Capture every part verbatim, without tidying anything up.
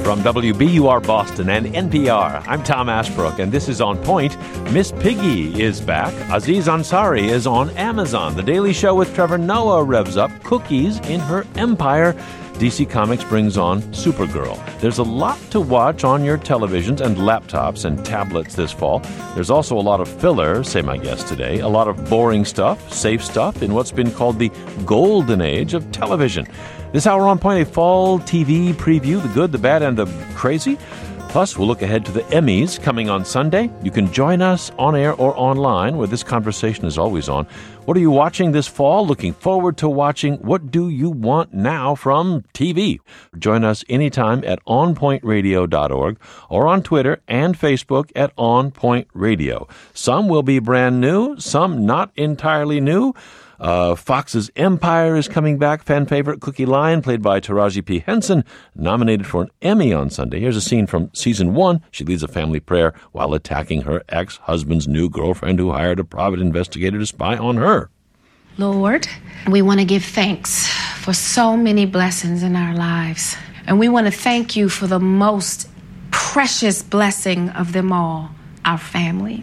From W B U R Boston and N P R, I'm Tom Ashbrook, and this is On Point. Miss Piggy is back. Aziz Ansari is on Amazon. The Daily Show with Trevor Noah revs up cookies in her empire. D C Comics brings on Supergirl. There's a lot to watch on your televisions and laptops and tablets this fall. There's also a lot of filler, say my guest today, a lot of boring stuff, safe stuff in what's been called the golden age of television. This hour on Point, a fall T V preview, the good, the bad, and the crazy. Plus, we'll look ahead to the Emmys coming on Sunday. You can join us on air or online, where this conversation is always on. What are you watching this fall? Looking forward to watching? What do you want now from T V? Join us anytime at on point radio dot org or on Twitter and Facebook at On Point Radio. Some will be brand new, some not entirely new. Uh, Fox's Empire is coming back. Fan favorite Cookie Lyon, played by Taraji P. Henson, nominated for an Emmy on Sunday. Here's a scene from season one. She leads a family prayer while attacking her ex-husband's new girlfriend who hired a private investigator to spy on her. Lord, we want to give thanks for so many blessings in our lives. And we want to thank you for the most precious blessing of them all, our family.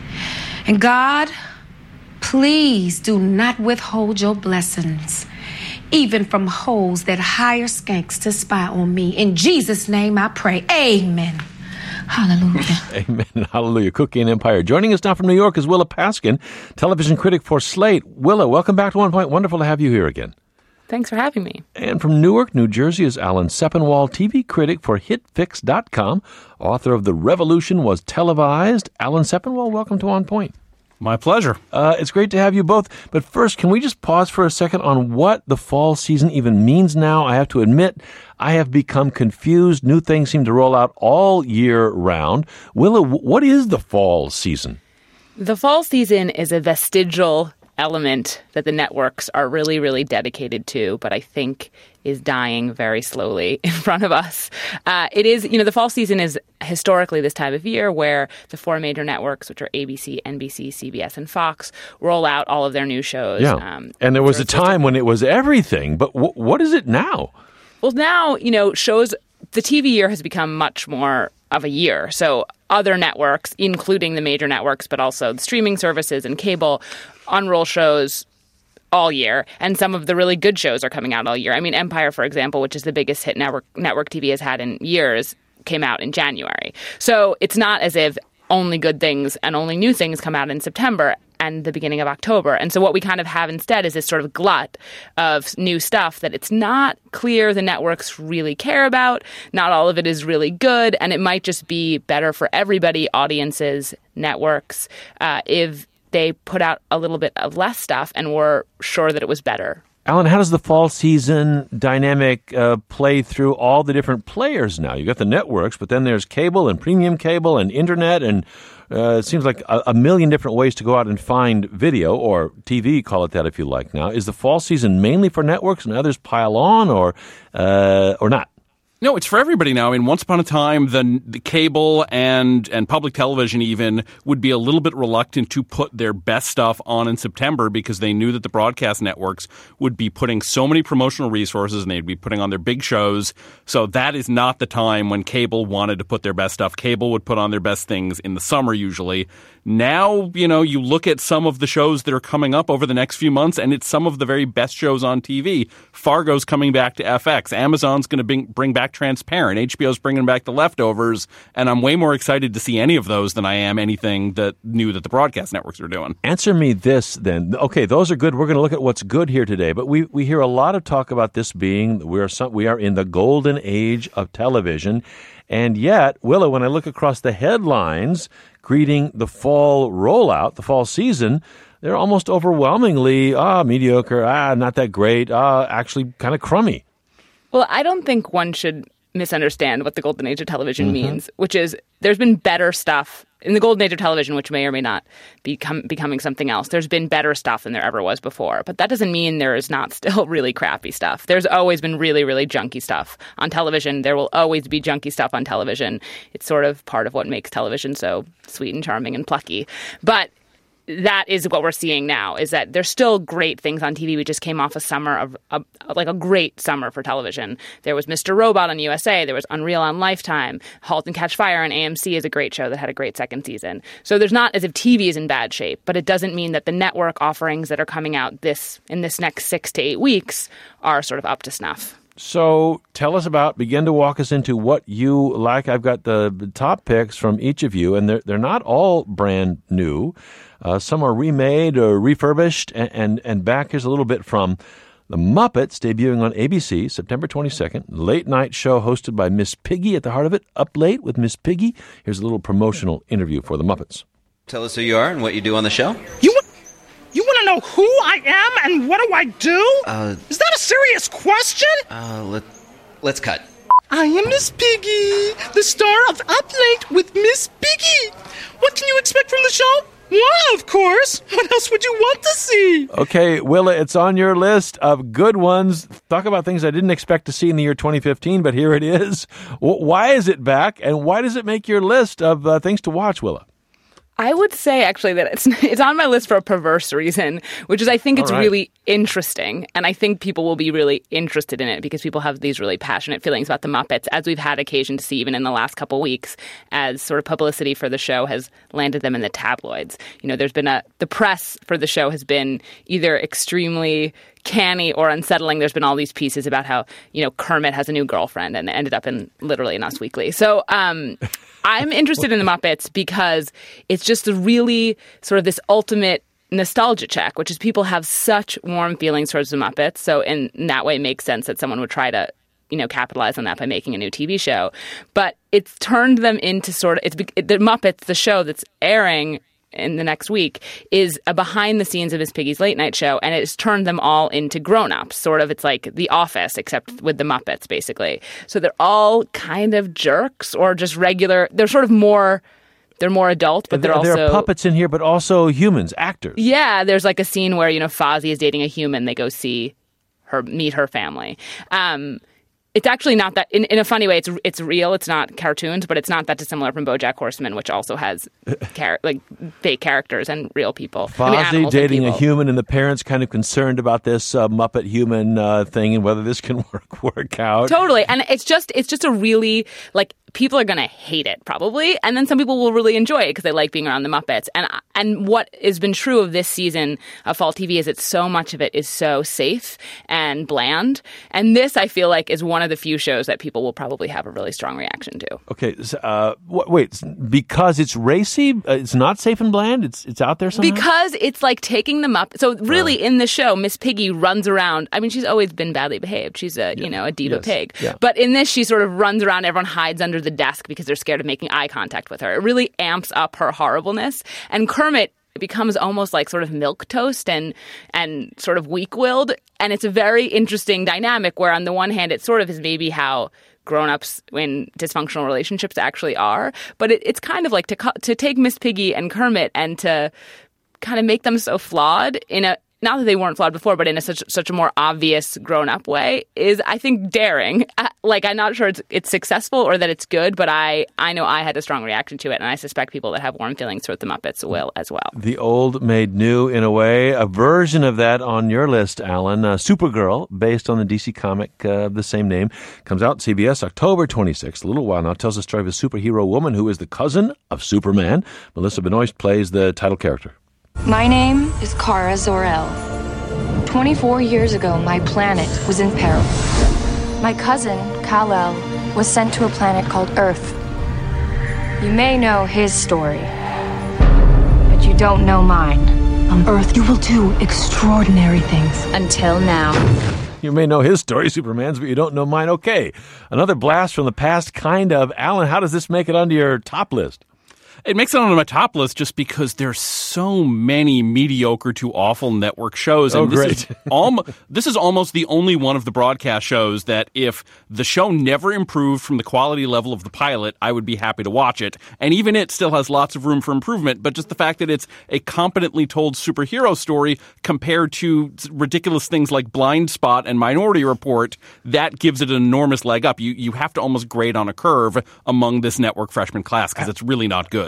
And God, please do not withhold your blessings, even from holes that hire skanks to spy on me. In Jesus' name I pray. Amen. Hallelujah. Amen. Hallelujah. Cookie and Empire. Joining us now from New York is Willa Paskin, television critic for Slate. Willa, welcome back to One Point. Wonderful to have you here again. Thanks for having me. And from Newark, New Jersey is Alan Sepinwall, T V critic for hit fix dot com, author of The Revolution Was Televised. Alan Sepinwall, welcome to On Point. My pleasure. Uh, it's great to have you both. But first, can we just pause for a second on what the fall season even means now? I have to admit, I have become confused. New things seem to roll out all year round. Willa, what is the fall season? The fall season is a vestigial element that the networks are really, really dedicated to, but I think is dying very slowly in front of us. Uh, it is, you know, the fall season is historically this time of year where the four major networks, which are A B C, N B C, C B S, and Fox, roll out all of their new shows. Yeah, um, and there was a time when it was everything, but w- what is it now? Well, now, you know, shows, the T V year has become much more of a year. So other networks, including the major networks, but also the streaming services and cable, unroll shows all year, and some of the really good shows are coming out all year. I mean, Empire, for example, which is the biggest hit network network T V has had in years, came out in January. So it's not as if only good things and only new things come out in September and the beginning of October. And so what we kind of have instead is this sort of glut of new stuff that it's not clear the networks really care about. Not all of it is really good, and it might just be better for everybody, audiences, networks, uh, if they put out a little bit of less stuff and were sure that it was better. Alan, how does the fall season dynamic uh, play through all the different players now? You've got the networks, but then there's cable and premium cable and internet, and uh, it seems like a, a million different ways to go out and find video, or T V, call it that if you like now. Is the fall season mainly for networks and others pile on, or uh, or not? No, it's for everybody now. I mean, once upon a time, the, the cable and and public television even would be a little bit reluctant to put their best stuff on in September because they knew that the broadcast networks would be putting so many promotional resources and they'd be putting on their big shows. So that is not the time when cable wanted to put their best stuff. Cable would put on their best things in the summer usually. Now, you know, you look at some of the shows that are coming up over the next few months, and it's some of the very best shows on T V. Fargo's coming back to F X. Amazon's going to bring, bring back Transparent. H B O's bringing back The Leftovers. And I'm way more excited to see any of those than I am anything that new that the broadcast networks are doing. Answer me this, then. Okay, those are good. We're going to look at what's good here today. But we, we hear a lot of talk about this being, we are, some, we are in the golden age of television. And yet, Willa, when I look across the headlines greeting the fall rollout, the fall season, they're almost overwhelmingly, ah, mediocre, ah, not that great, ah, actually kind of crummy. Well, I don't think one should misunderstand what the golden age of television Mm-hmm. means, which is there's been better stuff in the golden age of television, which may or may not be become, becoming something else. There's been better stuff than there ever was before. But that doesn't mean there is not still really crappy stuff. There's always been really, really junky stuff on television. There will always be junky stuff on television. It's sort of part of what makes television so sweet and charming and plucky. But that is what we're seeing now, is that there's still great things on T V. We just came off a summer of, a, like a great summer for television. There was Mister Robot on U S A. There was Unreal on Lifetime. Halt and Catch Fire on A M C is a great show that had a great second season. So there's not as if T V is in bad shape, but it doesn't mean that the network offerings that are coming out this in this next six to eight weeks are sort of up to snuff. So tell us about, begin to walk us into what you like. I've got the top picks from each of you, and they're, they're not all brand new. Uh, some are remade or refurbished, and, and, and back here's a little bit from The Muppets, debuting on A B C September twenty-second. Late night show hosted by Miss Piggy at the heart of it. Up Late with Miss Piggy. Here's a little promotional interview for The Muppets. Tell us who you are and what you do on the show. You want, you want to know who I am and what do I do? Uh, Is that a serious question? Uh, let, let's cut. I am Miss Piggy, the star of Up Late with Miss Piggy. What can you expect from the show? Well, of course. What else would you want to see? Okay, Willa, it's on your list of good ones. Talk about things I didn't expect to see in the year twenty fifteen, but here it is. Why is it back, and why does it make your list of uh, things to watch, Willa? I would say, actually, that it's it's on my list for a perverse reason, which is I think it's All right. really interesting. And I think people will be really interested in it because people have these really passionate feelings about the Muppets, as we've had occasion to see even in the last couple weeks, as sort of publicity for the show has landed them in the tabloids. You know, there's been a – the press for the show has been either extremely canny or unsettling. There's been all these pieces about how, you know, Kermit has a new girlfriend and it ended up in literally in Us Weekly. So um, I'm interested in the Muppets because it's just a really sort of this ultimate nostalgia check, which is people have such warm feelings towards the Muppets. So in, in that way, it makes sense that someone would try to, you know, capitalize on that by making a new T V show. But it's turned them into sort of, it's the Muppets, the show that's airing in the next week, is a behind the scenes of Miss Piggy's late night show, and it's turned them all into grown-ups. Sort of, it's like The Office, except with the Muppets, basically. So they're all kind of jerks or just regular. They're sort of more, they're more adult, but they're there, also... There are puppets in here, but also humans, actors. Yeah, there's like a scene where, you know, Fozzie is dating a human. They go see her, meet her family. Um... It's actually not that, in, in a funny way, it's it's real. It's not cartoons, but it's not that dissimilar from BoJack Horseman, which also has char- like fake characters and real people. Fozzie I mean, dating a people. human, and the parents kind of concerned about this uh, Muppet human uh, thing and whether this can work work out. Totally, and it's just it's just a really like people are going to hate it probably, and then some people will really enjoy it because they like being around the Muppets. And and what has been true of this season of fall T V is that so much of it is so safe and bland, and this I feel like is one of the few shows that people will probably have a really strong reaction to. Okay, so, uh, wait, because it's racy, uh, it's not safe and bland. It's it's out there somehow. Because it's like taking them up. So really, uh, in the show, Miss Piggy runs around. I mean, she's always been badly behaved. She's a yeah. you know a diva yes. pig. Yeah. But in this, she sort of runs around. Everyone hides under the desk because they're scared of making eye contact with her. It really amps up her horribleness. And Kermit becomes almost like sort of milquetoast and and sort of weak-willed. And it's a very interesting dynamic where on the one hand, it sort of is maybe how grown-ups in dysfunctional relationships actually are. But it, it's kind of like to to take Miss Piggy and Kermit and to kind of make them so flawed in a not that they weren't flawed before, but in a such such a more obvious grown-up way, is, I think, daring. Like, I'm not sure it's it's successful or that it's good, but I, I know I had a strong reaction to it, and I suspect people that have warm feelings toward the Muppets will as well. The old made new, in a way. A version of that on your list, Alan. Uh, Supergirl, based on the D C comic uh, of the same name, comes out on C B S October twenty-sixth, a little while now. Tells the story of a superhero woman who is the cousin of Superman. Melissa Benoist plays the title character. My name is Kara Zor-El. twenty-four years ago, my planet was in peril. My cousin, Kal-El, was sent to a planet called Earth. You may know his story, but you don't know mine. On Earth, you will do extraordinary things. Until now. You may know his story, Superman's, but you don't know mine. Okay, another blast from the past, kind of. Alan, how does this make it onto your top list? It makes it onto my top list just because there's so many mediocre to awful network shows. And oh, this great. Is almo- this is almost the only one of the broadcast shows that if the show never improved from the quality level of the pilot, I would be happy to watch it. And even it still has lots of room for improvement. But just the fact that it's a competently told superhero story compared to ridiculous things like Blind Spot and Minority Report, that gives it an enormous leg up. You, you have to almost grade on a curve among this network freshman class because it's really not good.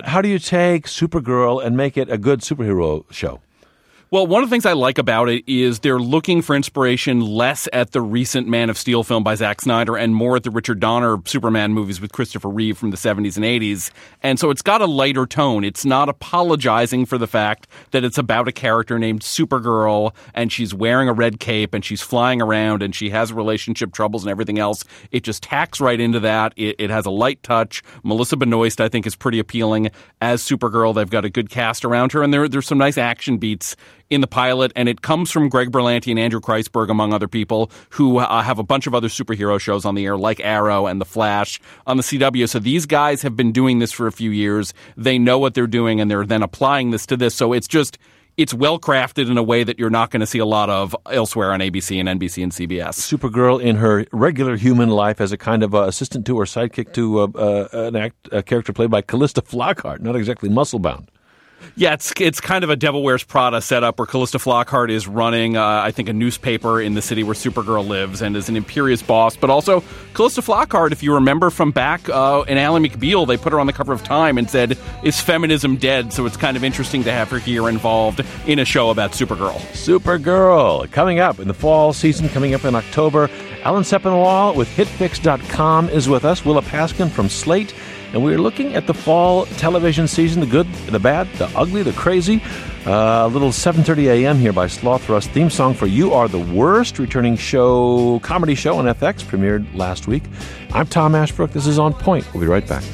good. How do you take Supergirl and make it a good superhero show? Well, one of the things I like about it is they're looking for inspiration less at the recent Man of Steel film by Zack Snyder and more at the Richard Donner Superman movies with Christopher Reeve from the seventies and eighties. And so it's got a lighter tone. It's not apologizing for the fact that it's about a character named Supergirl and she's wearing a red cape and she's flying around and she has relationship troubles and everything else. It just tacks right into that. It, it has a light touch. Melissa Benoist, I think, is pretty appealing as Supergirl. They've got a good cast around her, and there, there's some nice action beats in the pilot, and it comes from Greg Berlanti and Andrew Kreisberg, among other people, who uh, have a bunch of other superhero shows on the air, like Arrow and The Flash on the C W. So these guys have been doing this for a few years. They know what they're doing, and they're then applying this to this. So it's just, it's well-crafted in a way that you're not going to see a lot of elsewhere on A B C and N B C and C B S. Supergirl in her regular human life as a kind of uh, assistant to or sidekick to uh, uh, an act, a character played by Callista Flockhart, not exactly muscle-bound. Yeah, it's it's kind of a Devil Wears Prada setup where Callista Flockhart is running, uh, I think, a newspaper in the city where Supergirl lives and is an imperious boss. But also, Callista Flockhart, if you remember from back uh, in Ally McBeal, they put her on the cover of Time and said, "Is feminism dead?" So it's kind of interesting to have her here involved in a show about Supergirl. Supergirl, coming up in the fall season, coming up in October. Alan Sepinwall with HitFix dot com is with us. Willa Paskin from Slate. And we're looking at the fall television season, the good, the bad, the ugly, the crazy. Uh, a little seven thirty a.m. here by Sloth Rust. Theme song for You Are the Worst, returning show, comedy show on F X, premiered last week. I'm Tom Ashbrook. This is On Point. We'll be right back.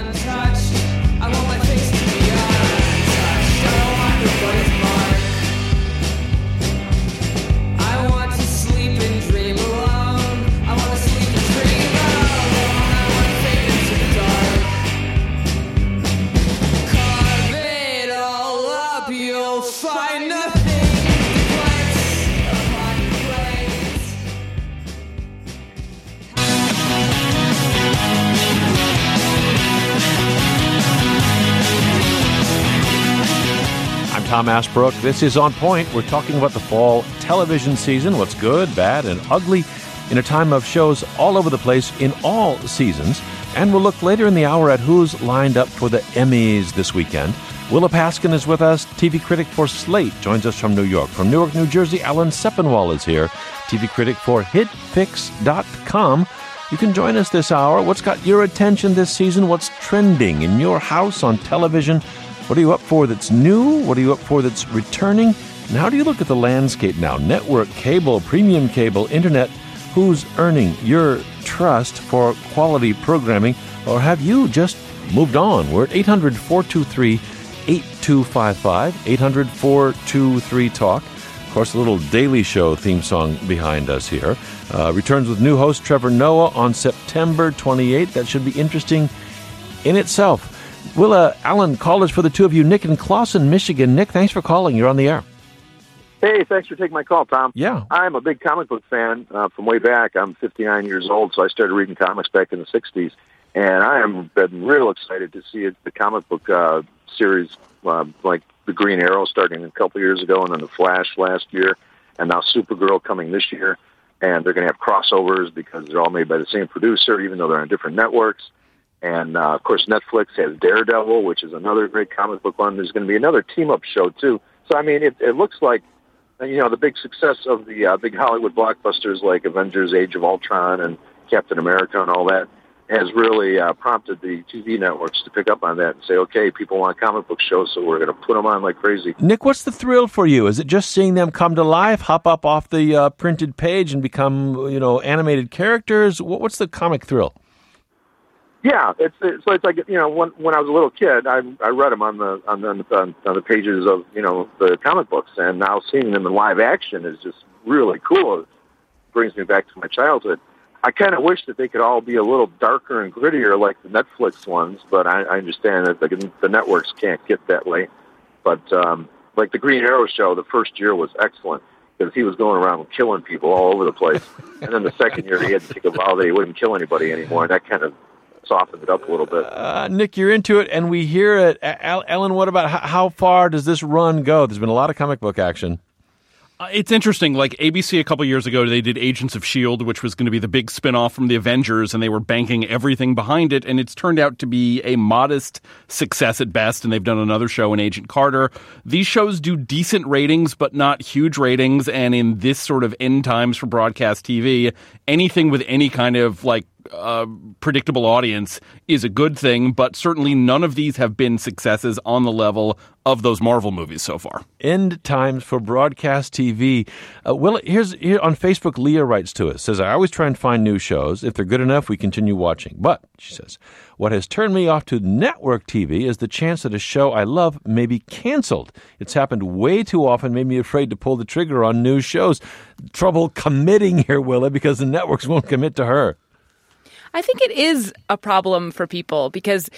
Tom Ashbrook. This is On Point. We're talking about the fall television season, what's good, bad, and ugly in a time of shows all over the place in all seasons. And we'll look later in the hour at who's lined up for the Emmys this weekend. Willa Paskin is with us, T V critic for Slate, joins us from New York. From Newark, New Jersey, Alan Sepinwall is here, T V critic for Hit Fix dot com. You can join us this hour. What's got your attention this season? What's trending in your house on television? What are you up for that's new? What are you up for that's returning? And how do you look at the landscape now? Network, cable, premium cable, internet. Who's earning your trust for quality programming? Or have you just moved on? We're at eight hundred, four two three, eight two five five, eight hundred, four two three, talk. Of course, a little Daily Show theme song behind us here. Uh, returns with new host Trevor Noah on September twenty-eighth. That should be interesting in itself. Willa, Alan, callers for the two of you, Nick in Clawson, Michigan. Nick, thanks for calling. You're on the air. Hey, thanks for taking my call, Tom. Yeah. I'm a big comic book fan uh, from way back. I'm fifty-nine years old, so I started reading comics back in the sixties. And I am been real excited to see it, the comic book uh, series, uh, like the Green Arrow starting a couple years ago, and then the Flash last year, and now Supergirl coming this year. And they're going to have crossovers because they're all made by the same producer, even though they're on different networks. And, uh, of course, Netflix has Daredevil, which is another great comic book one. There's going to be another team-up show, too. So, I mean, it, it looks like, you know, the big success of the uh, big Hollywood blockbusters like Avengers, Age of Ultron, and Captain America and all that has really uh, prompted the T V networks to pick up on that and say, okay, people want comic book shows, so we're going to put them on like crazy. Nick, what's the thrill for you? Is it just seeing them come to life, hop up off the uh, printed page and become, you know, animated characters? What's the comic thrill? Yeah, it's it's, it's like, you know, when when I was a little kid, I I read them on the on the on, on the pages of, you know, the comic books, and now seeing them in live action is just really cool. It brings me back to my childhood. I kind of wish that they could all be a little darker and grittier like the Netflix ones, but I, I understand that the, the networks can't get that way. But um, like the Green Arrow show, the first year was excellent because he was going around killing people all over the place, and then the second year he had to take a vow that he wouldn't kill anybody anymore, and that kind of softened it up a little bit. Uh, Nick, you're into it, and we hear it. Ellen, what about how, how far does this run go? There's been a lot of comic book action. Uh, It's interesting. Like A B C a couple years ago, they did Agents of S H I E L D, which was going to be the big spinoff from the Avengers, and they were banking everything behind it. And it's turned out to be a modest success at best. And they've done another show in Agent Carter. These shows do decent ratings, but not huge ratings. And in this sort of end times for broadcast T V, anything with any kind of like Uh, predictable audience is a good thing, but certainly none of these have been successes on the level of those Marvel movies so far. End times for broadcast T V. Uh, well, here's here on Facebook, Leah writes to us, says, I always try and find new shows. If they're good enough, we continue watching. But, she says, what has turned me off to network T V is the chance that a show I love may be canceled. It's happened way too often, made me afraid to pull the trigger on new shows. Trouble committing here, Willa, because the networks won't commit to her. I think it is a problem for people because,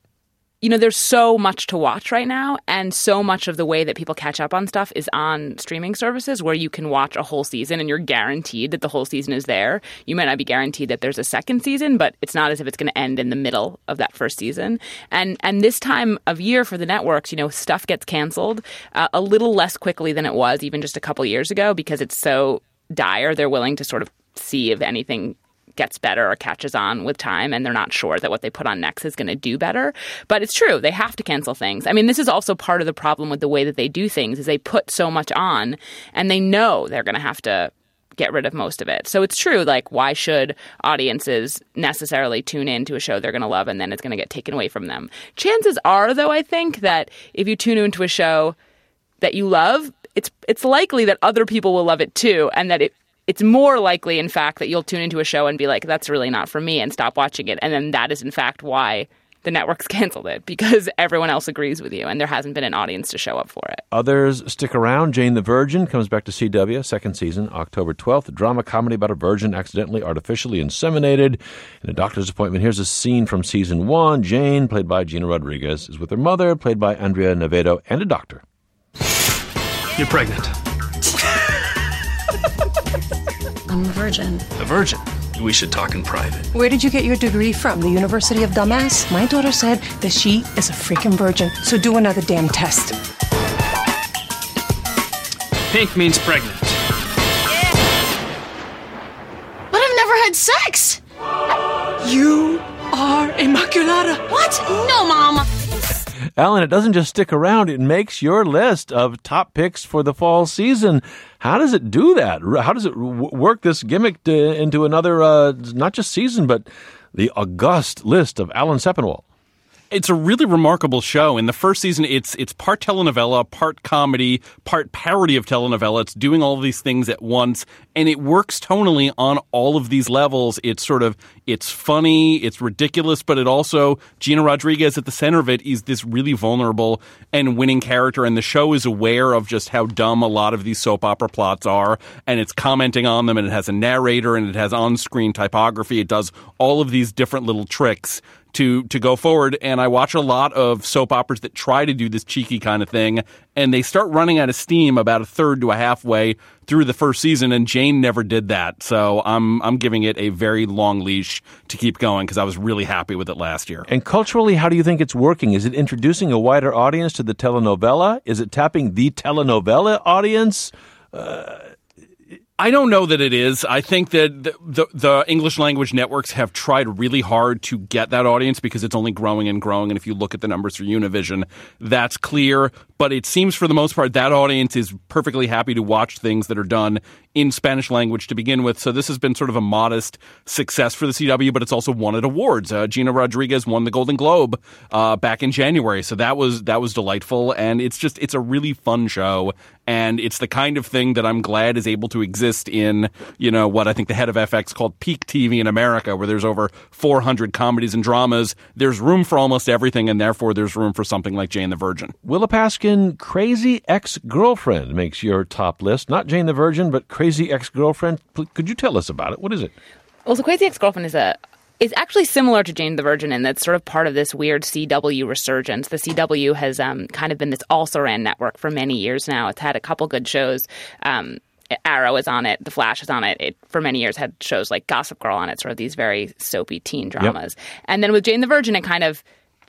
you know, there's so much to watch right now, and so much of the way that people catch up on stuff is on streaming services where you can watch a whole season and you're guaranteed that the whole season is there. You might not be guaranteed that there's a second season, but it's not as if it's going to end in the middle of that first season. And and this time of year for the networks, you know, stuff gets canceled uh, a little less quickly than it was even just a couple years ago because it's so dire. They're willing to sort of see if anything gets better or catches on with time, and they're not sure that what they put on next is going to do better. But it's true. They have to cancel things. I mean, this is also part of the problem with the way that they do things is they put so much on, and they know they're going to have to get rid of most of it. So it's true. Like, why should audiences necessarily tune in to a show they're going to love and then it's going to get taken away from them? Chances are, though, I think that if you tune into a show that you love, it's it's likely that other people will love it too, and that it It's more likely, in fact, that you'll tune into a show and be like, that's really not for me, and stop watching it. And then that is, in fact, why the networks canceled it, because everyone else agrees with you, and there hasn't been an audience to show up for it. Others stick around. Jane the Virgin comes back to C W, second season, October twelfth. A drama comedy about a virgin accidentally artificially inseminated in a doctor's appointment. Here's a scene from season one. Jane, played by Gina Rodriguez, is with her mother, played by Andrea Navedo, and a doctor. You're pregnant. I'm a virgin. A virgin? We should talk in private. Where did you get your degree from? The University of Dumbass? My daughter said that she is a freaking virgin, so do another damn test. Pink means pregnant. Yeah. But I've never had sex. You are Immaculata. What? No, Mom. Alan, it doesn't just stick around. It makes your list of top picks for the fall season. How does it do that? How does it w- work this gimmick to, into another, uh, not just season, but the august list of Alan Sepinwall? It's a really remarkable show. In the first season, it's it's part telenovela, part comedy, part parody of telenovela. It's doing all of these things at once, and it works tonally on all of these levels. It's sort of, it's funny, it's ridiculous, but it also, Gina Rodriguez at the center of it is this really vulnerable and winning character, and the show is aware of just how dumb a lot of these soap opera plots are, and it's commenting on them, and it has a narrator, and it has on-screen typography. It does all of these different little tricks to to go forward, and I watch a lot of soap operas that try to do this cheeky kind of thing, and they start running out of steam about a third to a halfway through the first season, and Jane never did that. So I'm I'm giving it a very long leash to keep going because I was really happy with it last year. And culturally, how do you think it's working? Is it introducing a wider audience to the telenovela? Is it tapping the telenovela audience? Uh, I don't know that it is. I think that the, the, the English language networks have tried really hard to get that audience because it's only growing and growing. And if you look at the numbers for Univision, that's clear. But it seems for the most part that audience is perfectly happy to watch things that are done in Spanish language to begin with. So this has been sort of a modest success for the C W, but it's also won at awards. Uh, Gina Rodriguez won the Golden Globe uh, back in January. So that was that was delightful. And it's just it's a really fun show. And it's the kind of thing that I'm glad is able to exist in, you know, what I think the head of F X called peak T V in America, where there's over four hundred comedies and dramas. There's room for almost everything, and therefore there's room for something like Jane the Virgin. Willa Paskin, Crazy Ex-Girlfriend makes your top list. Not Jane the Virgin, but Crazy Ex-Girlfriend. Could you tell us about it? What is it? Well, so Crazy Ex-Girlfriend is a... It's actually similar to Jane the Virgin, and that's sort of part of this weird C W resurgence. The C W has um, kind of been this also-ran network for many years now. It's had a couple good shows. Um, Arrow is on it. The Flash is on it. It, for many years, had shows like Gossip Girl on it, sort of these very soapy teen dramas. Yep. And then with Jane the Virgin, it kind of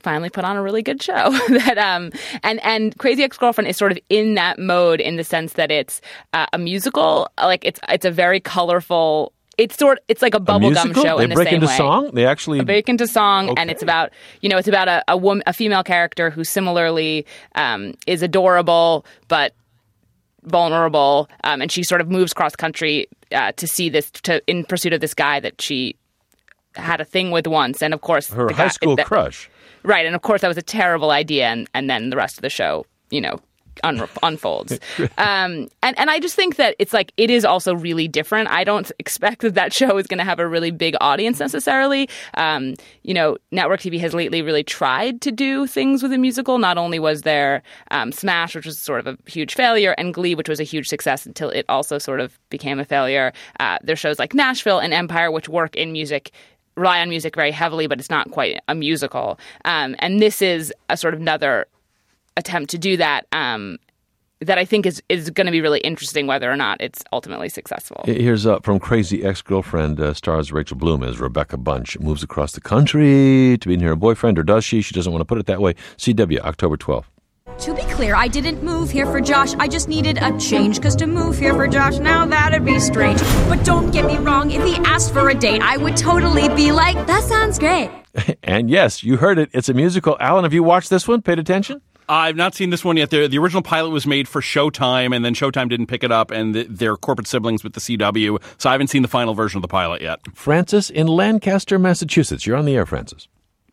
finally put on a really good show. that um and and Crazy Ex-Girlfriend is sort of in that mode in the sense that it's uh, a musical. Like it's it's a very colorful. It's sort. It's like a bubblegum show they in the break same into way. song. They actually they break into song, okay. and it's about you know it's about a a woman, a female character who similarly um, is adorable but vulnerable, um, and she sort of moves cross country uh, to see this to in pursuit of this guy that she had a thing with once, and of course her the high guy, school that, crush, right? And of course that was a terrible idea, and and then the rest of the show, you know. Un- unfolds. Um, and, and I just think that it's like, it is also really different. I don't expect that that show is going to have a really big audience necessarily. Um, you know, network T V has lately really tried to do things with a musical. Not only was there um, Smash, which was sort of a huge failure, and Glee, which was a huge success until it also sort of became a failure. Uh, there's shows like Nashville and Empire, which work in music, rely on music very heavily, but it's not quite a musical. Um, and this is a sort of another attempt to do that um, that I think is, is going to be really interesting whether or not it's ultimately successful. Here's uh, from Crazy Ex-Girlfriend, uh, stars Rachel Bloom as Rebecca Bunch. Moves across the country to be near her boyfriend, or does she? She doesn't want to put it that way. C W, October twelfth. To be clear, I didn't move here for Josh. I just needed a change, because to move here for Josh, now that'd be strange. But don't get me wrong, if he asked for a date, I would totally be like, that sounds great. And yes, you heard it. It's a musical. Alan, have you watched this one? Paid attention? I've not seen this one yet. The, the original pilot was made for Showtime, and then Showtime didn't pick it up, and the, they're corporate siblings with the C W, so I haven't seen the final version of the pilot yet. Francis in Lancaster, Massachusetts. You're on the air, Francis.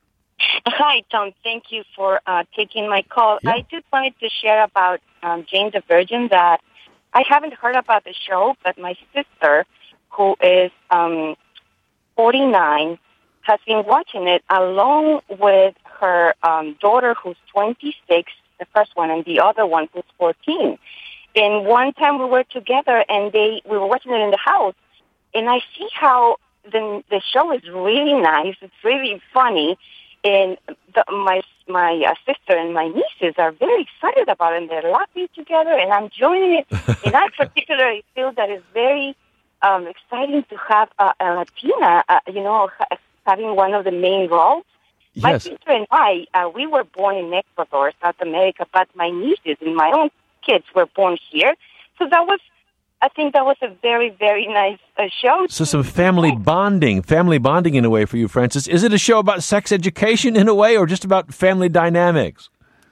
Hi, Tom. Thank you for uh, taking my call. Yeah. I just wanted to share about um, Jane the Virgin that I haven't heard about the show, but my sister, who is um, forty-nine, has been watching it along with her um, daughter, who's twenty-six, the first one, and the other one, who's fourteen. And one time we were together, and they we were watching it in the house, and I see how the the show is really nice. It's really funny, and the, my my uh, sister and my nieces are very excited about it, and they're laughing together, and I'm joining it. And I particularly feel that it's very um, exciting to have a, a Latina, uh, you know, ha- having one of the main roles. Yes. My sister and I, uh, we were born in Ecuador, South America, but my nieces and my own kids were born here. So that was, I think that was a very, very nice uh, show. So some family bonding, family bonding in a way for you, Francis. Is it a show about sex education in a way, or just about family dynamics?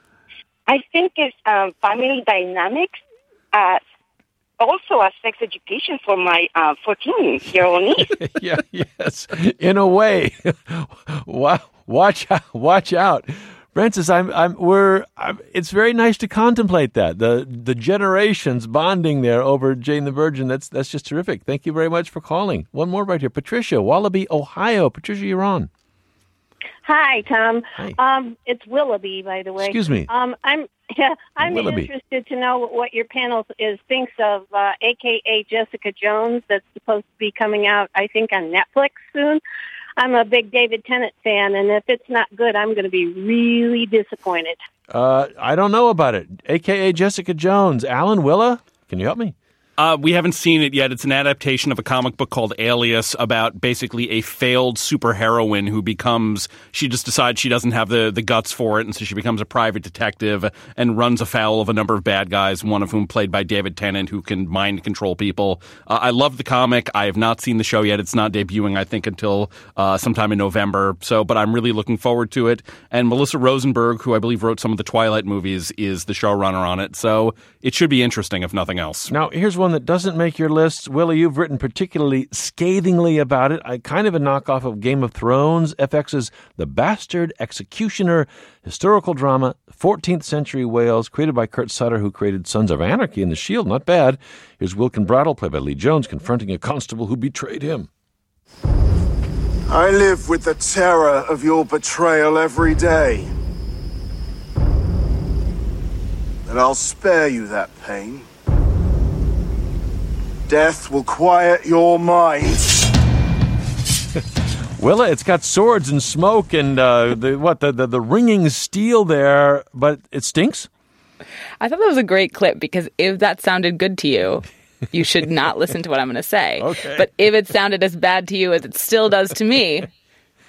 I think it's um, family dynamics, uh, also a sex education for my uh, fourteen-year-old niece. yeah, yes, in a way. Wow. Watch out! Watch out, Francis. I'm. I'm. We're. I'm, it's very nice to contemplate that the the generations bonding there over Jane the Virgin. That's that's just terrific. Thank you very much for calling. One more right here, Patricia, Wallaby, Ohio. Patricia, you're on. Hi, Tom. Hi. Um, it's Willoughby, by the way. Excuse me. Um, I'm. Yeah, I'm Willoughby. interested to know what your panel is thinks of, uh, A K A Jessica Jones. That's supposed to be coming out, I think, on Netflix soon. I'm a big David Tennant fan, and if it's not good, I'm going to be really disappointed. Uh, I don't know about it. A K A Jessica Jones. Alan, Willa, can you help me? Uh, we haven't seen it yet. It's an adaptation of a comic book called Alias about basically a failed superheroine who becomes, she just decides she doesn't have the, the guts for it, and so she becomes a private detective and runs afoul of a number of bad guys, one of whom played by David Tennant, who can mind control people. Uh, I love the comic. I have not seen the show yet. It's not debuting, I think, until uh, sometime in November. So, but I'm really looking forward to it. And Melissa Rosenberg, who I believe wrote some of the Twilight movies, is the showrunner on it. So it should be interesting, if nothing else. Now, here's one that doesn't make your list. Willie, you've written particularly scathingly about it. I kind of a knockoff of Game of Thrones. F X's The Bastard Executioner, historical drama, fourteenth century Wales, created by Kurt Sutter, who created Sons of Anarchy and The Shield. Not bad. Here's Wilkin Brattle, played by Lee Jones, confronting a constable who betrayed him. I live with the terror of your betrayal every day. And I'll spare you that pain. Death will quiet your mind. Willa, it's got swords and smoke and uh, the what the, the the ringing steel there, but it stinks. I thought that was a great clip because if that sounded good to you, you should not listen to what I'm going to say. Okay. But if it sounded as bad to you as it still does to me,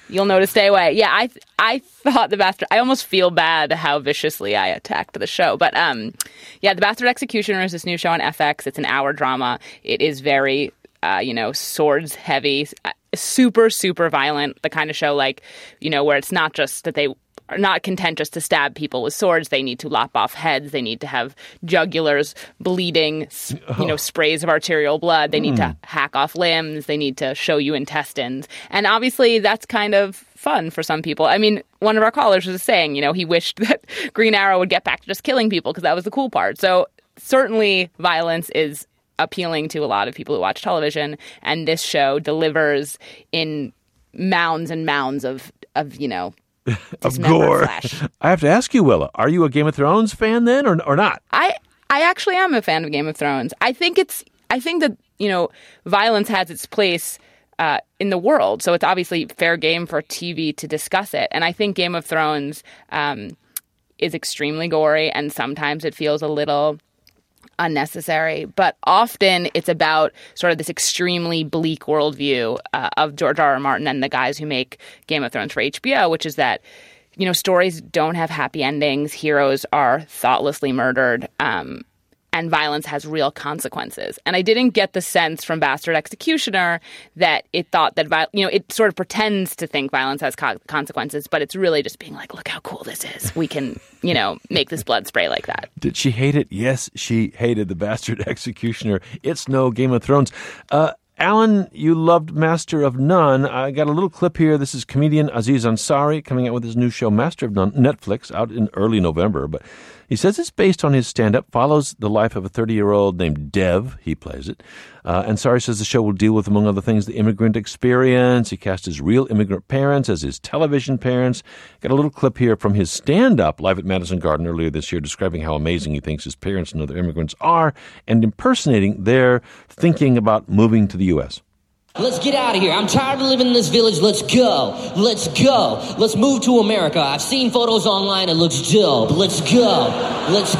You'll know to stay away. Yeah, I th- I thought The Bastard... I almost feel bad how viciously I attacked the show. But um, yeah, The Bastard Executioner is this new show on F X. It's an hour drama. It is very, uh, you know, swords heavy, super, super violent. The kind of show like, you know, where it's not just that they are not content just to stab people with swords. They need to lop off heads. They need to have jugulars bleeding, you know, sprays of arterial blood. They need mm. to hack off limbs. They need to show you intestines. And obviously that's kind of fun for some people. I mean, one of our callers was saying, you know, he wished that Green Arrow would get back to just killing people because that was the cool part. So certainly violence is appealing to a lot of people who watch television. And this show delivers in mounds and mounds of, of you know, of gore. Flesh. I have to ask you, Willa, are you a Game of Thrones fan then, or or not? I I actually am a fan of Game of Thrones. I think it's I think that, you know, violence has its place uh, in the world, so it's obviously fair game for T V to discuss it. And I think Game of Thrones um, is extremely gory, and sometimes it feels a little unnecessary, but often it's about sort of this extremely bleak worldview uh, of George R. R. Martin and the guys who make Game of Thrones for H B O, which is that, you know, stories don't have happy endings. Heroes are thoughtlessly murdered, um, and violence has real consequences. And I didn't get the sense from Bastard Executioner that it thought that, vi- you know, it sort of pretends to think violence has co- consequences, but it's really just being like, look how cool this is. We can, you know, make this blood spray like that. Did she hate it? Yes, she hated The Bastard Executioner. It's no Game of Thrones. Uh, Alan, you loved Master of None. I got a little clip here. This is comedian Aziz Ansari coming out with his new show, Master of None, Netflix, out in early November. But he says it's based on his stand-up, follows the life of a thirty-year-old named Dev. He plays it. Uh, Ansari says the show will deal with, among other things, the immigrant experience. He cast his real immigrant parents as his television parents. Got a little clip here from his stand-up live at Madison Garden earlier this year, describing how amazing he thinks his parents and other immigrants are and impersonating their thinking about moving to the U S. Let's get out of here. I'm tired of living in this village. Let's go. Let's go. Let's move to America. I've seen photos online. It looks dope. Let's go. Let's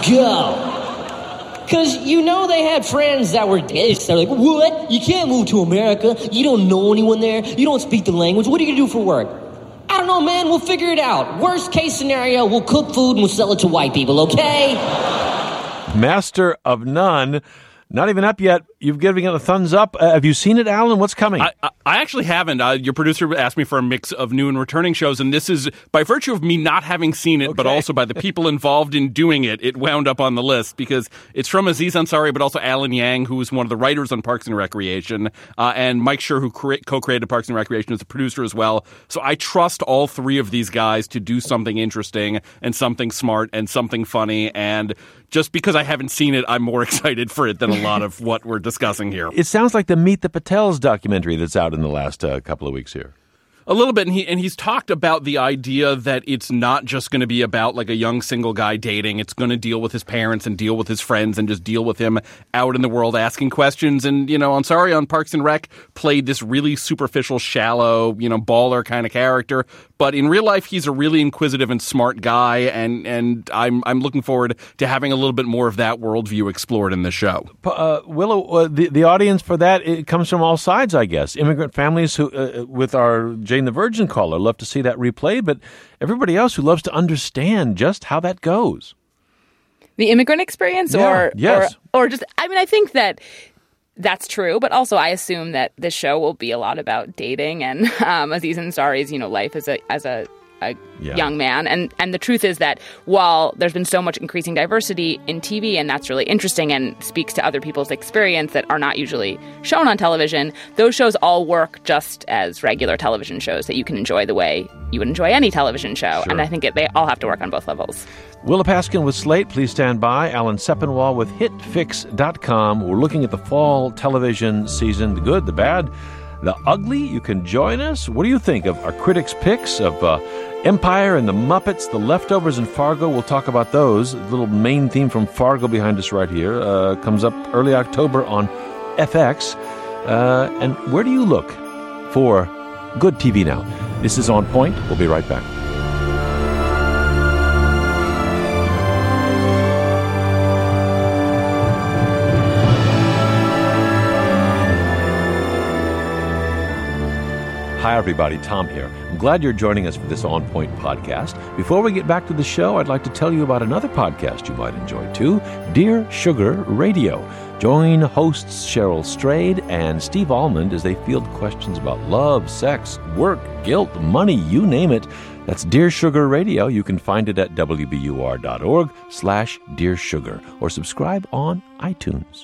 go. Because you know they had friends that were this. They're like, what? You can't move to America. You don't know anyone there. You don't speak the language. What are you going to do for work? I don't know, man. We'll figure it out. Worst case scenario, we'll cook food and we'll sell it to white people, okay? Master of None. Not even up yet. You've given it a thumbs up. Uh, have you seen it, Alan? What's coming? I, I, I actually haven't. Uh, your producer asked me for a mix of new and returning shows, and this is by virtue of me not having seen it, okay. but also by the people involved in doing it, it wound up on the list because it's from Aziz Ansari, but also Alan Yang, who is one of the writers on Parks and Recreation, uh, and Mike Schur, who cre- co-created Parks and Recreation, is a producer as well. So I trust all three of these guys to do something interesting and something smart and something funny, and just because I haven't seen it, I'm more excited for it than a lot of what we're discussing here. It sounds like the Meet the Patels documentary that's out in the last uh, couple of weeks here. A little bit, and he and he's talked about the idea that it's not just going to be about like a young single guy dating. It's going to deal with his parents and deal with his friends and just deal with him out in the world asking questions. And, you know, Ansari on Parks and Rec played this really superficial, shallow, you know, baller kind of character. But in real life, he's a really inquisitive and smart guy, and and I'm I'm looking forward to having a little bit more of that worldview explored in the show. Uh, Willow, uh, the the audience for that, it comes from all sides, I guess. Immigrant families who, uh, with our Jane the Virgin caller, love to see that replayed, but everybody else who loves to understand just how that goes. The immigrant experience, yeah, or yes, or, or just I mean, I think that. That's true, but also I assume that this show will be a lot about dating and um, Aziz Ansari's, you know, life as a as a, a yeah. young man. And and the truth is that while there's been so much increasing diversity in T V, and that's really interesting and speaks to other people's experience that are not usually shown on television, those shows all work just as regular television shows that you can enjoy the way you would enjoy any television show. Sure. And I think it, they all have to work on both levels. Willa Paskin with Slate, please stand by. Alan Sepinwall with hit fix dot com. We're looking at the fall television season, the good, the bad, the ugly. You can join us. What do you think of our critics' picks of uh, Empire and the Muppets, The Leftovers, and Fargo? We'll talk about those. The little main theme from Fargo behind us right here uh, comes up early October on F X. Uh, and where do you look for good T V now? This is On Point. We'll be right back. Hi, everybody. Tom here. I'm glad you're joining us for this On Point podcast. Before we get back to the show, I'd like to tell you about another podcast you might enjoy, too, Dear Sugar Radio. Join hosts Cheryl Strayed and Steve Almond as they field questions about love, sex, work, guilt, money, you name it. That's Dear Sugar Radio. You can find it at W B U R dot org slash Dear Sugar or subscribe on iTunes.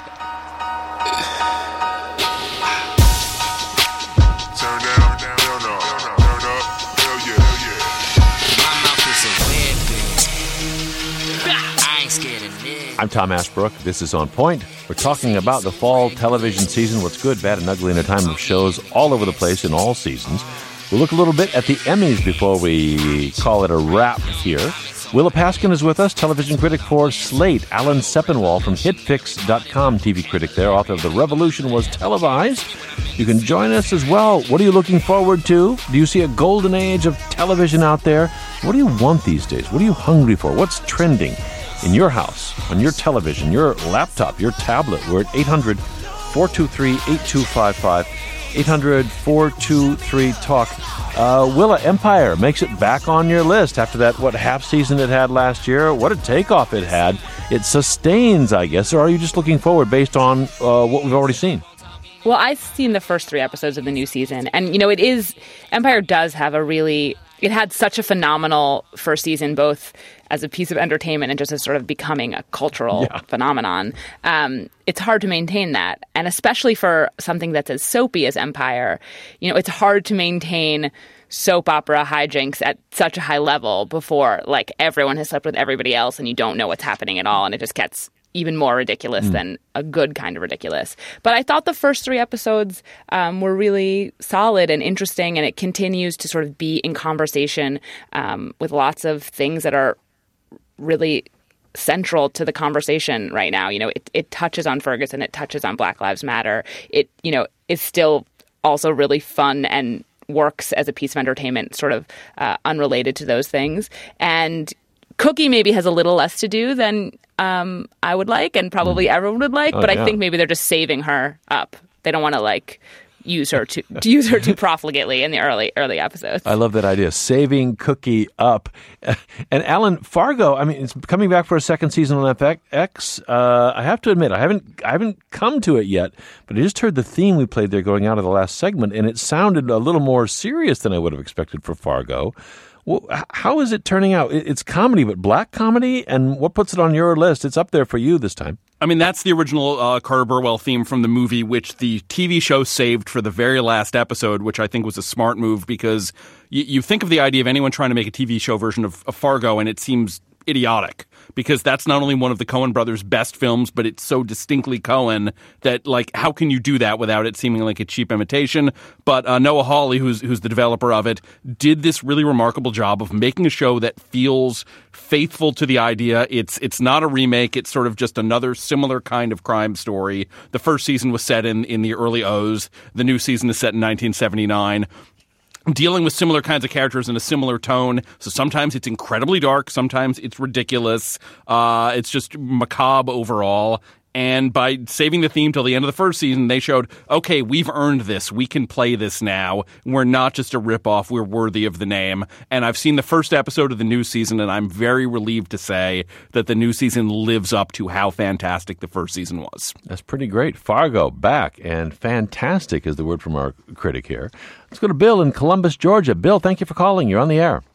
I'm Tom Ashbrook. This is On Point. We're talking about the fall television season, what's good, bad, and ugly in a time of shows all over the place in all seasons. We'll look a little bit at the Emmys before we call it a wrap here. Willa Paskin is with us, television critic for Slate. Alan Sepinwall from hit fix dot com, T V critic there, author of The Revolution Was Televised. You can join us as well. What are you looking forward to? Do you see a golden age of television out there? What do you want these days? What are you hungry for? What's trending in your house, on your television, your laptop, your tablet? We're at eight hundred, four two three, eight two five five, eight hundred, four two three, talk. Uh, Willa, Empire makes it back on your list after that, what, half season it had last year? What a takeoff it had. It sustains, I guess, or are you just looking forward based on uh, what we've already seen? Well, I've seen the first three episodes of the new season, and, you know, it is, Empire does have a really, it had such a phenomenal first season, both as a piece of entertainment and just as sort of becoming a cultural yeah. phenomenon. Um, it's hard to maintain that. And especially for something that's as soapy as Empire, you know, it's hard to maintain soap opera hijinks at such a high level before, like, everyone has slept with everybody else and you don't know what's happening at all. And it just gets even more ridiculous mm. than a good kind of ridiculous. But I thought the first three episodes um, were really solid and interesting, and it continues to sort of be in conversation um, with lots of things that are really central to the conversation right now. You know, it, it touches on Ferguson, it touches on Black Lives Matter. It, you know, is still also really fun and works as a piece of entertainment, sort of uh, unrelated to those things. And Cookie maybe has a little less to do than um, I would like, and probably mm. everyone would like, oh, but yeah. I think maybe they're just saving her up. They don't want to, like, use her to, to use her too profligately in the early early episodes. I love that idea, saving Cookie up. And Alan, Fargo, I mean, it's coming back for a second season on F X. Uh, I have to admit, I haven't I haven't come to it yet, but I just heard the theme we played there going out of the last segment, and it sounded a little more serious than I would have expected for Fargo. Well, how is it turning out? It's comedy, but black comedy, and what puts it on your list? It's up there for you this time. I mean, that's the original uh, Carter Burwell theme from the movie, which the T V show saved for the very last episode, which I think was a smart move because you, you think of the idea of anyone trying to make a T V show version of, of Fargo, and it seems idiotic because that's not only one of the Coen brothers' best films, but it's so distinctly Coen that, like, how can you do that without it seeming like a cheap imitation? But uh, Noah Hawley, who's who's the developer of it, did this really remarkable job of making a show that feels faithful to the idea. It's it's not a remake. It's sort of just another similar kind of crime story. The first season was set in, in the early O's. The new season is set in nineteen seventy-nine. Dealing with similar kinds of characters in a similar tone. So sometimes it's incredibly dark. Sometimes it's ridiculous. Uh, it's just macabre overall. And by saving the theme till the end of the first season, they showed, okay, we've earned this. We can play this now. We're not just a ripoff. We're worthy of the name. And I've seen the first episode of the new season, and I'm very relieved to say that the new season lives up to how fantastic the first season was. That's pretty great. Fargo back, and fantastic is the word from our critic here. Let's go to Bill in Columbus, Georgia. Bill, thank you for calling. You're on the air.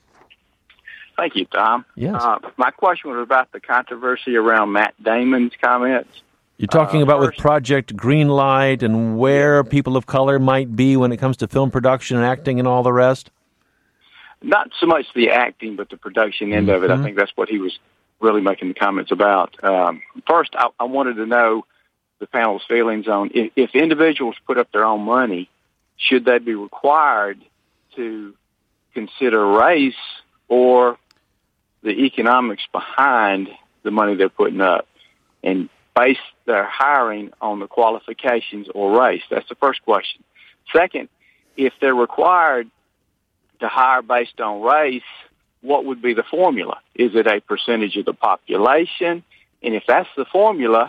Thank you, Tom. Yes. Uh, my question was about the controversy around Matt Damon's comments. You're talking uh, about first, with Project Greenlight and where yeah. people of color might be when it comes to film production and acting and all the rest? Not so much the acting, but the production end mm-hmm. of it. I think that's what he was really making the comments about. Um, first, I, I wanted to know the panel's feelings on if, if individuals put up their own money, should they be required to consider race or the economics behind the money they're putting up and base their hiring on the qualifications or race? That's the first question. Second, if they're required to hire based on race, what would be the formula? Is it a percentage of the population? And if that's the formula,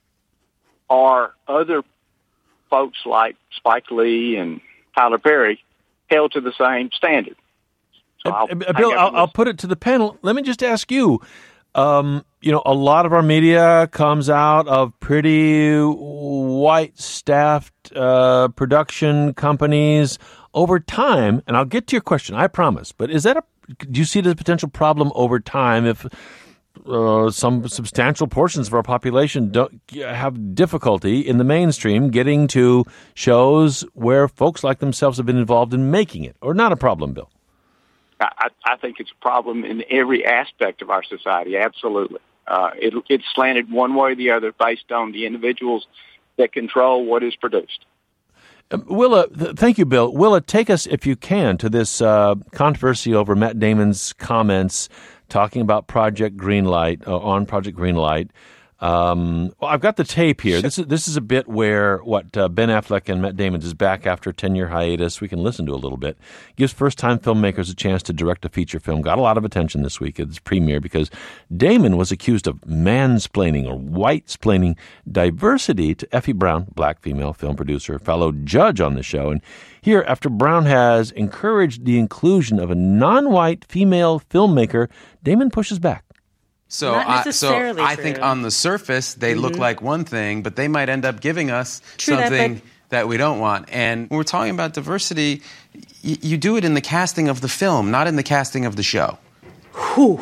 are other folks like Spike Lee and Tyler Perry held to the same standard. So I'll, uh, Bill, I'll, I'll put it to the panel. Let me just ask you. Um, you know, a lot of our media comes out of pretty white-staffed uh, production companies over time. And I'll get to your question, I promise. But is that a? Do you see it as a potential problem over time if uh, some substantial portions of our population don't have difficulty in the mainstream getting to shows where folks like themselves have been involved in making it? Or not a problem, Bill? I, I think it's a problem in every aspect of our society, absolutely. Uh, it, it's slanted one way or the other based on the individuals that control what is produced. Uh, Willa, th- thank you, Bill. Willa, take us, if you can, to this uh, controversy over Matt Damon's comments talking about Project Greenlight, uh, on Project Greenlight. Um, well, I've got the tape here. This is this is a bit where what uh, Ben Affleck and Matt Damon is back after a ten-year hiatus. We can listen to a little bit. Gives first-time filmmakers a chance to direct a feature film. Got a lot of attention this week at its premiere because Damon was accused of mansplaining or white-splaining diversity to Effie Brown, black female film producer, fellow judge on the show. And here, after Brown has encouraged the inclusion of a non-white female filmmaker, Damon pushes back. So, I, so I think on the surface they mm-hmm. look like one thing, but they might end up giving us true something that, but... that we don't want. And when we're talking about diversity, y- you do it in the casting of the film, not in the casting of the show. Whew.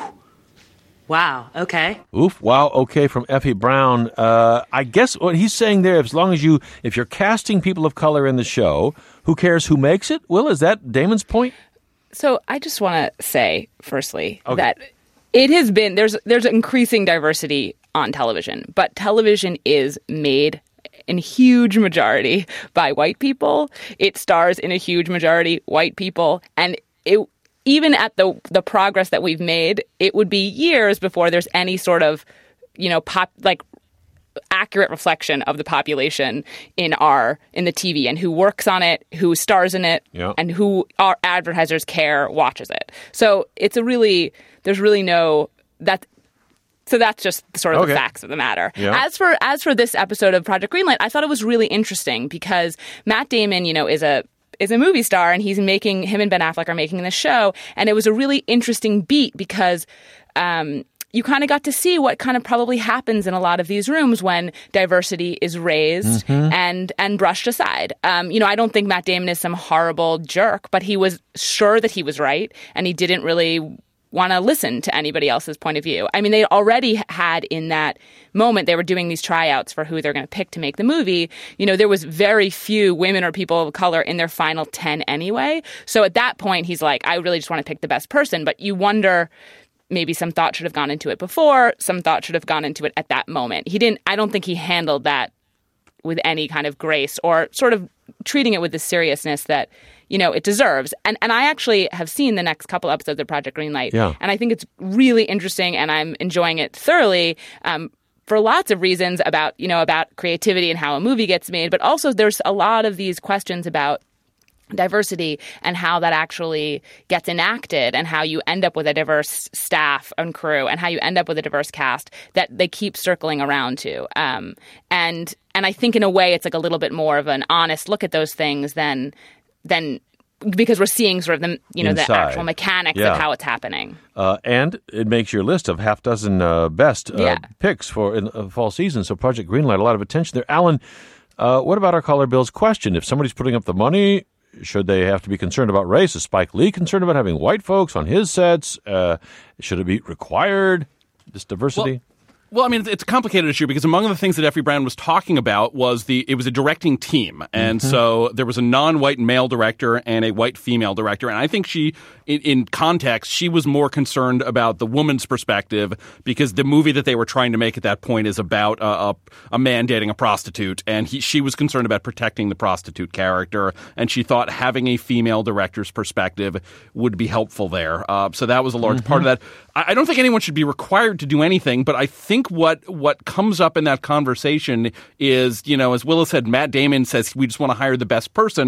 Wow. Okay. Oof. Wow. Okay. From Effie Brown. Uh, I guess what he's saying there, as long as you, if you're casting people of color in the show, who cares who makes it? Will, is that Damon's point? So I just want to say, firstly, okay. that it has been, there's there's increasing diversity on television, but television is made in huge majority by white people. It stars in a huge majority white people. And it, even at the the progress that we've made, it would be years before there's any sort of, you know, pop like accurate reflection of the population in our in the T V and who works on it, who stars in it, yeah. and who our advertisers care watches it. So it's a really there's really no that. So that's just sort of okay. the facts of the matter. Yeah. As for as for this episode of Project Greenlight, I thought it was really interesting because Matt Damon, you know, is a is a movie star and he's making him and Ben Affleck are making this show, and it was a really interesting beat because. Um, You kind of got to see what kind of probably happens in a lot of these rooms when diversity is raised mm-hmm. and and brushed aside. Um, you know, I don't think Matt Damon is some horrible jerk, but he was sure that he was right, and he didn't really want to listen to anybody else's point of view. I mean, they already had in that moment, they were doing these tryouts for who they're going to pick to make the movie. You know, there was very few women or people of color in their final ten anyway. So at that point, he's like, I really just want to pick the best person. But you wonder... Maybe some thought should have gone into it before, some thought should have gone into it at that moment. He didn't, I don't think he handled that with any kind of grace or sort of treating it with the seriousness that, you know, it deserves. And and I actually have seen the next couple episodes of Project Greenlight. Yeah. And I think it's really interesting and I'm enjoying it thoroughly um, for lots of reasons about, you know, about creativity and how a movie gets made. But also there's a lot of these questions about diversity and how that actually gets enacted and how you end up with a diverse staff and crew and how you end up with a diverse cast that they keep circling around to. Um, and and I think in a way it's like a little bit more of an honest look at those things than than because we're seeing sort of the you know Inside. the actual mechanics yeah. of how it's happening. Uh, and it makes your list of half dozen uh, best uh, yeah. picks for in uh, fall season. So Project Greenlight, a lot of attention there. Alan, uh, what about our caller Bill's question? If somebody's putting up the money, should they have to be concerned about race? Is Spike Lee concerned about having white folks on his sets? Uh, should it be required, this diversity? Well, well, I mean, it's a complicated issue because among the things that Effie Brown was talking about was the it was a directing team. And mm-hmm. so there was a non-white male director and a white female director. And I think she, in, in context, she was more concerned about the woman's perspective because the movie that they were trying to make at that point is about a, a, a man dating a prostitute. And he, she was concerned about protecting the prostitute character. And she thought having a female director's perspective would be helpful there. Uh, so that was a large mm-hmm. part of that. I, I don't think anyone should be required to do anything, but I think what what comes up in that conversation is, you know, as Willa said, Matt Damon says we just want to hire the best person.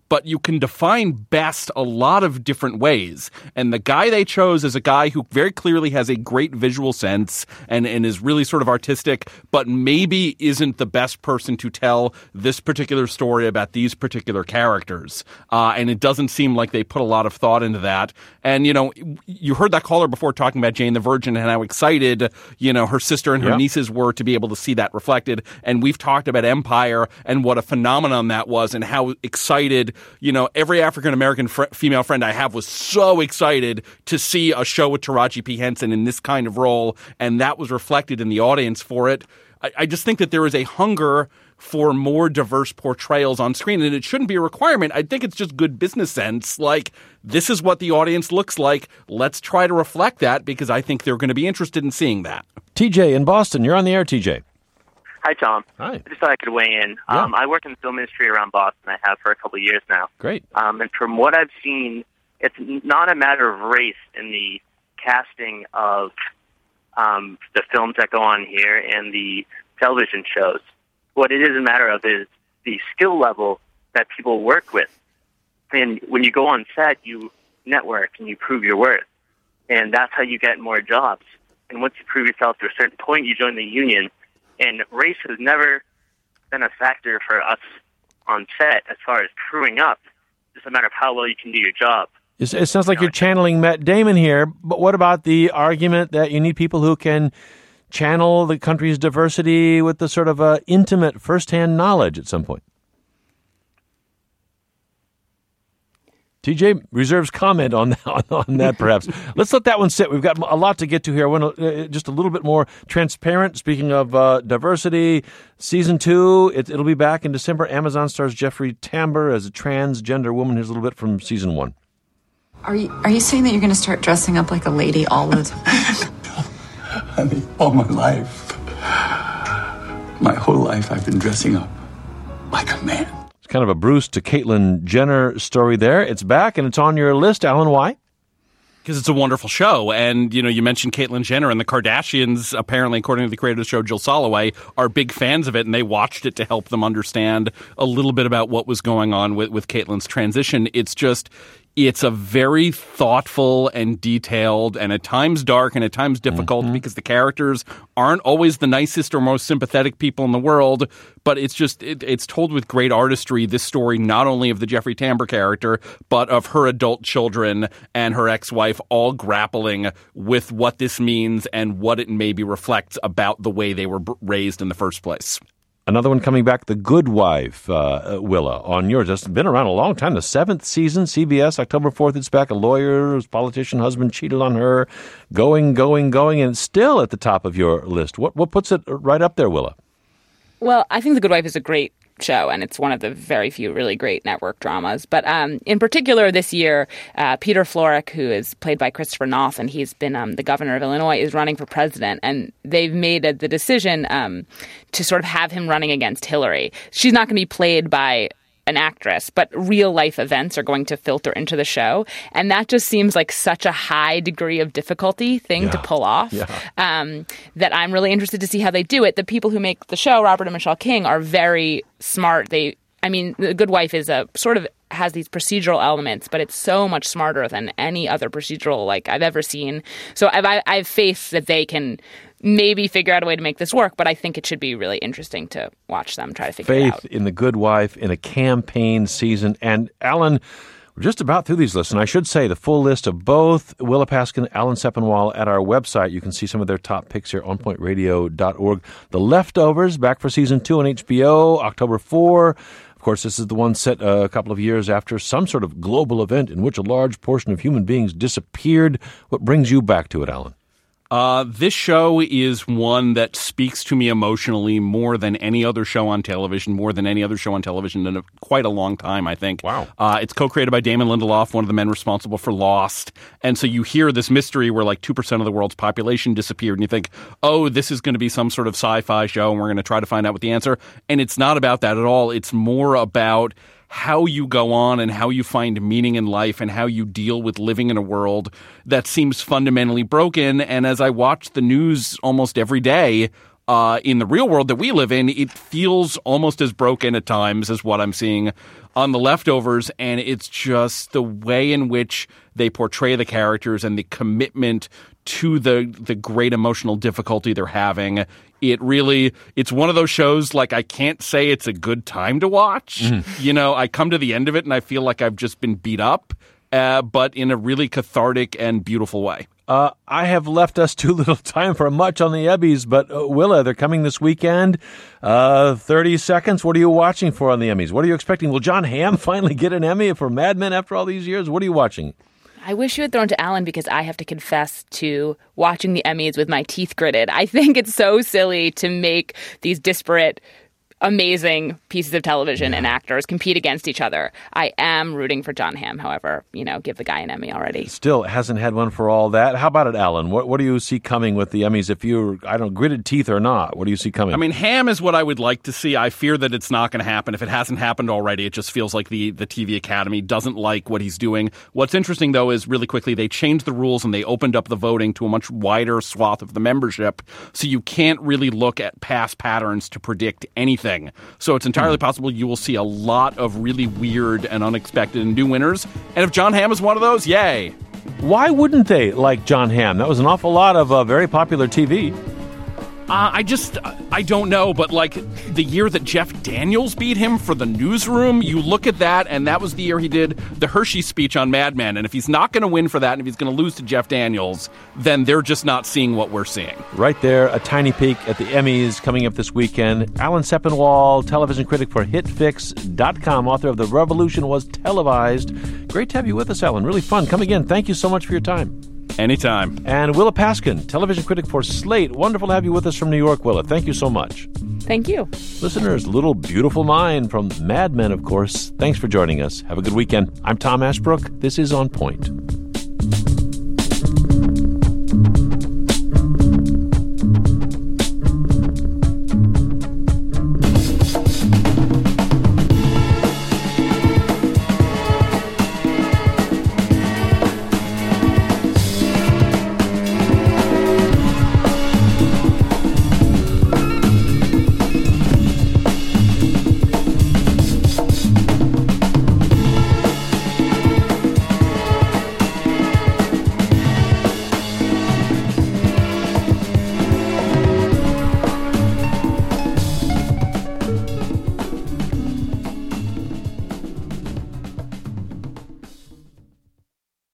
but you can define best a lot of different ways. And the guy they chose is a guy who very clearly has a great visual sense and, and is really sort of artistic, but maybe isn't the best person to tell this particular story about these particular characters. Uh, and it doesn't seem like they put a lot of thought into that. And, you know, you heard that caller before talking about Jane the Virgin and how excited, you know, her sister and her yep. nieces were to be able to see that reflected. And we've talked about Empire and what a phenomenon that was and how excited, you know, every African-American fr- female friend I have was so excited to see a show with Taraji P. Henson in this kind of role. And that was reflected in the audience for it. I, I just think that there is a hunger for more diverse portrayals on screen, and it shouldn't be a requirement. I think it's just good business sense. Like, this is what the audience looks like. Let's try to reflect that because I think they're going to be interested in seeing that. T J in Boston, you're on the air, T J. Hi, Tom. Hi. I just thought I could weigh in. Yeah. Um, I work in the film industry around Boston. I have for a couple of years now. Great. Um, and from what I've seen, it's not a matter of race in the casting of um, the films that go on here and the television shows. What it is a matter of is the skill level that people work with. And when you go on set, you network and you prove your worth. And that's how you get more jobs. And once you prove yourself to a certain point, you join the union. And race has never been a factor for us on set as far as crewing up. It's just a matter of how well you can do your job. It sounds like you're channeling Matt Damon here, but what about the argument that you need people who can channel the country's diversity with the sort of uh, intimate firsthand knowledge at some point? T J reserves comment on that, on that perhaps. Let's let that one sit. We've got a lot to get to here. I want to, uh, just a little bit more transparent. Speaking of uh, diversity, season two, it, it'll be back in December. Amazon stars Jeffrey Tambor as a transgender woman. Here's a little bit from season one. Are you, are you saying that you're going to start dressing up like a lady all the time? Honey, all my life, my whole life, I've been dressing up like a man. It's kind of a Bruce to Caitlyn Jenner story there. It's back, and it's on your list. Alan, why? Because it's a wonderful show. And, you know, you mentioned Caitlyn Jenner, and the Kardashians, apparently, according to the creator of the show, Jill Soloway, are big fans of it, and they watched it to help them understand a little bit about what was going on with, with Caitlyn's transition. It's just... It's a very thoughtful and detailed and at times dark and at times difficult mm-hmm. because the characters aren't always the nicest or most sympathetic people in the world, but it's just it, it's told with great artistry, this story not only of the Jeffrey Tambor character, but of her adult children and her ex-wife all grappling with what this means and what it maybe reflects about the way they were b- raised in the first place. Another one coming back, The Good Wife, uh, Willa, on yours. It's been around a long time. The seventh season, C B S, October fourth, it's back. A lawyer's politician husband cheated on her. Going, going, going, and still at the top of your list. What what puts it right up there, Willa? Well, I think The Good Wife is a great show, and it's one of the very few really great network dramas. But um, in particular this year, uh, Peter Florek, who is played by Christopher Noth, and he's been um, the governor of Illinois, is running for president. And they've made a, the decision um, to sort of have him running against Hillary. She's not going to be played by an actress, but real life events are going to filter into the show. And that just seems like such a high degree of difficulty thing yeah. to pull off yeah. um, that I'm really interested to see how they do it. The people who make the show, Robert and Michelle King, are very smart. They, I mean, The Good Wife is a sort of has these procedural elements, but it's so much smarter than any other procedural like I've ever seen. So I've, I have faith that they can maybe figure out a way to make this work, but I think it should be really interesting to watch them try to figure Faith it out. Faith in The Good Wife in a campaign season. And Alan, we're just about through these lists, and I should say the full list of both Willa Paskin, Alan Sepinwall at our website. You can see some of their top picks here, on point radio dot org. The Leftovers, back for season two on H B O, October fourth. Of course, this is the one set uh, a couple of years after some sort of global event in which a large portion of human beings disappeared. What brings you back to it, Alan? Uh, this show is one that speaks to me emotionally more than any other show on television, more than any other show on television in a, quite a long time, I think. Wow. Uh, it's co-created by Damon Lindelof, one of the men responsible for Lost. And so you hear this mystery where like two percent of the world's population disappeared, and you think, oh, this is going to be some sort of sci-fi show, and we're going to try to find out what the answer. And it's not about that at all. It's more about how you go on and how you find meaning in life and how you deal with living in a world that seems fundamentally broken. And as I watch the news almost every day, uh, in the real world that we live in, it feels almost as broken at times as what I'm seeing on The Leftovers, and it's just the way in which they portray the characters and the commitment to the the great emotional difficulty they're having. It really, it's one of those shows, like, I can't say it's a good time to watch. Mm. You know, I come to the end of it and I feel like I've just been beat up, uh, but in a really cathartic and beautiful way. Uh, I have left us too little time for much on the Emmys, but uh, Willa, they're coming this weekend. Uh, thirty seconds. What are you watching for on the Emmys? What are you expecting? Will Jon Hamm finally get an Emmy for Mad Men after all these years? What are you watching? I wish you had thrown to Alan because I have to confess to watching the Emmys with my teeth gritted. I think it's so silly to make these disparate, amazing pieces of television yeah. and actors compete against each other. I am rooting for Jon Hamm, however, you know, give the guy an Emmy already. Still hasn't had one for all that. How about it, Alan? What what do you see coming with the Emmys if you're, I don't know, gritted teeth or not? What do you see coming? I mean, Hamm is what I would like to see. I fear that it's not going to happen. If it hasn't happened already, it just feels like the, the T V Academy doesn't like what he's doing. What's interesting, though, is really quickly they changed the rules and they opened up the voting to a much wider swath of the membership, so you can't really look at past patterns to predict anything. So it's entirely possible you will see a lot of really weird and unexpected and new winners. And if Jon Hamm is one of those, yay. Why wouldn't they like Jon Hamm? That was an awful lot of uh, very popular T V. Uh, I just, I don't know, but like the year that Jeff Daniels beat him for The Newsroom, you look at that, and that was the year he did the Hershey speech on Mad Men. And if he's not going to win for that, and if he's going to lose to Jeff Daniels, then they're just not seeing what we're seeing. Right there, a tiny peek at the Emmys coming up this weekend. Alan Sepinwall, television critic for hit fix dot com, author of The Revolution Was Televised. Great to have you with us, Alan. Really fun. Come again. Thank you so much for your time. Anytime. And Willa Paskin, television critic for Slate. Wonderful to have you with us from New York, Willa. Thank you so much. Thank you. Listeners, Little Beautiful Mind from Mad Men, of course. Thanks for joining us. Have a good weekend. I'm Tom Ashbrook. This is On Point.